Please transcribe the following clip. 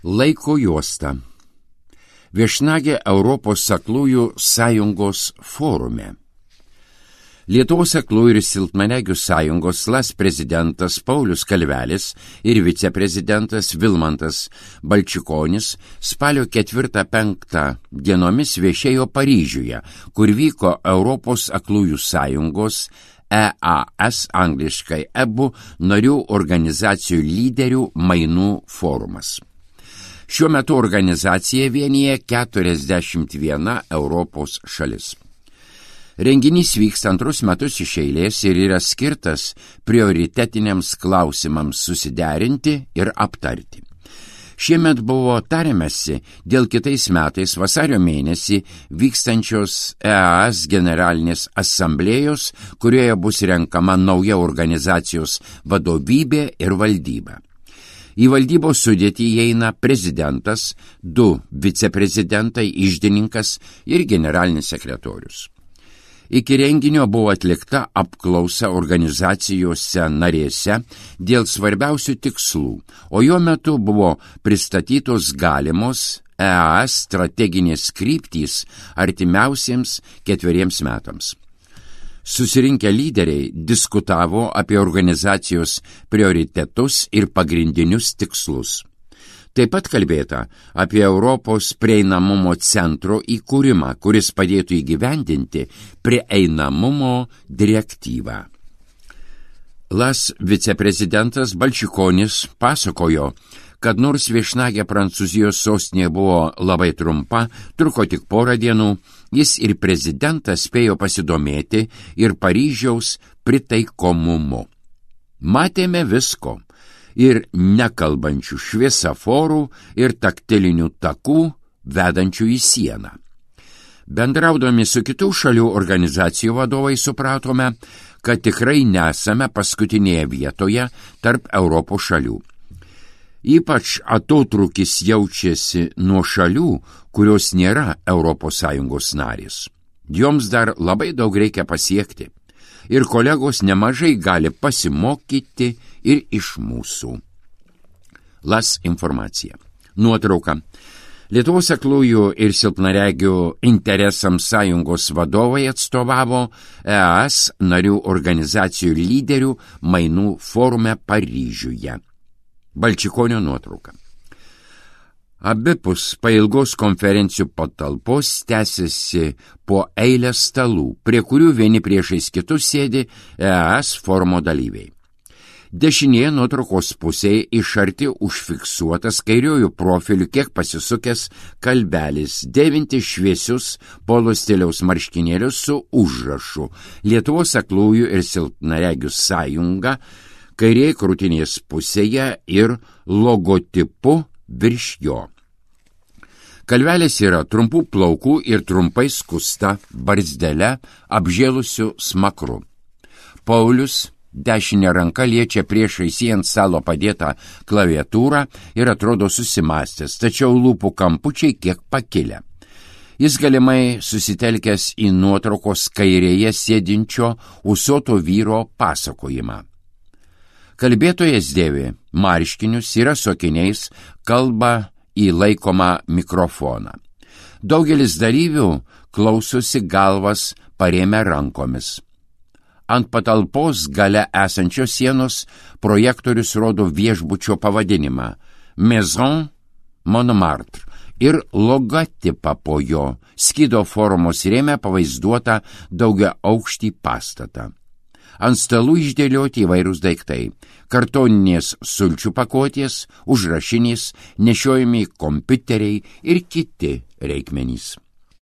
Laiko juosta. Viešnagė Europos aklųjų sąjungos forume. Lietuvos aklųjų ir silpnaregių sąjungos LAS prezidentas Paulius Kalvelis ir viceprezidentas Vilmantas Balčikonis spalio 4-5 dienomis viešėjo Paryžiuje, kur vyko Europos aklųjų sąjungos EAS, angliškai EBU, narių organizacijų lyderių mainų forumas. Šiuo metu organizacija vienyje 41 Europos šalis. Renginys vyksta antrus metus iš eilės ir yra skirtas prioritetiniams klausimams susiderinti ir aptarti. Šiemet buvo tariamasi dėl kitais metais vasario mėnesį vykstančios EAS generalinės asamblėjos, kurioje bus renkama nauja organizacijos vadovybė ir valdyba. Į valdybos sudėtį įeina prezidentas, 2 viceprezidentai, iždininkas ir generalinis sekretorius. Iki renginio buvo atlikta apklausa organizacijose narėse dėl svarbiausių tikslų, o jo metu buvo pristatytos galimos EAS strateginės kryptys artimiausiems 4 metams. Susirinkę lyderiai diskutavo apie organizacijos prioritetus ir pagrindinius tikslus. Taip pat kalbėta apie Europos prieinamumo centro įkūrimą, kuris padėtų įgyvendinti prieinamumo direktyvą. LAS viceprezidentas Balčikonis pasakojo, kad nors viešnagė Prancūzijos sostinėje buvo labai trumpa, truko tik porą dienų, jis ir prezidentas spėjo pasidomėti ir Paryžiaus pritaikomumu. Matėme visko – ir nekalbančių šviesaforų, ir taktilinių takų, vedančių į sieną. Bendraudami su kitų šalių organizacijų vadovai supratome, kad tikrai nesame paskutinėje vietoje tarp Europos šalių. Ypač atotrūkis jaučiasi nuo šalių, kurios nėra ES narės. Joms dar labai daug reikia pasiekti. Ir kolegos nemažai gali pasimokyti ir iš mūsų. LAS informacija. Nuotrauka. Lietuvos aklųjų ir silpnaregių interesams sąjungos vadovai atstovavo EAS narių organizacijų lyderių mainų forume Paryžiuje. Balčikonio nuotrauka. Abipus pailgos konferencijų patalpos tęsiasi po eilę stalų, prie kurių vieni priešais kitus sėdi EAS forumo dalyviai. Dešinėje nuotraukos pusėje iš arti užfiksuotas kairiojų profilių kiek pasisukęs Kalvelis, dėvinti šviesius polo stiliaus marškinėlius su užrašu Lietuvos aklųjų ir silpnaregių sąjunga, kairėje krūtinės pusėje ir logotipu virš jo. Kalvelis yra trumpų plaukų ir trumpai skusta barzdele apžėlusiu smakru. Paulius dešinė ranka liečia priešais jį ant stalo padėtą klaviatūrą ir atrodo susimąstęs, tačiau lūpų kampučiai kiek pakilę. Jis galimai susitelkęs į nuotraukos kairėje sėdinčio ūsuoto vyro pasakojimą. Kalbėtojas dėvi marškinius, yra su akiniais, kalba į laikomą mikrofoną. Daugelis dalyvių klausosi galvas parėmę rankomis. Ant patalpos gale esančios sienos projektorius rodo viešbučio pavadinimą Maison Montmartre ir logotipą po jo, Skido formos rėme pavaizduota daugiaaukštį pastatą. Ant stalų išdėlioti įvairūs daiktai – kartoninės sulčių pakuotės, užrašinės, nešiojami kompiuteriai ir kiti reikmenys.